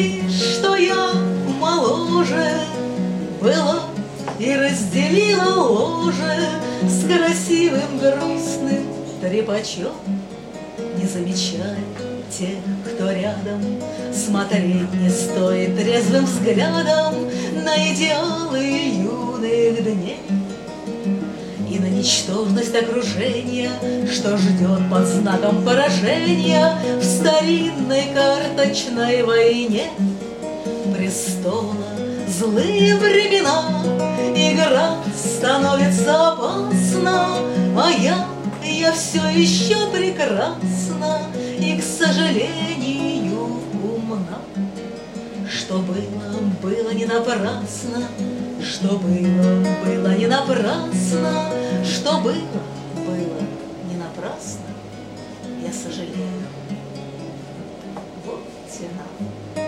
ты, что я моложе была и разделила ложе с красивым грустным трепачом, не замечая тех, кто рядом, смотреть не стоит трезвым взглядом на идеалы юных дней и на ничтожность окружения, что ждет под знаком поражения в старинной карточной войне. Престола злые времена, игра становится опасна, а я все еще прекрасна и, к сожалению, умна. Что было, было не напрасно, что было, было не напрасно, что было, было не напрасно, я сожалею. Вот тена.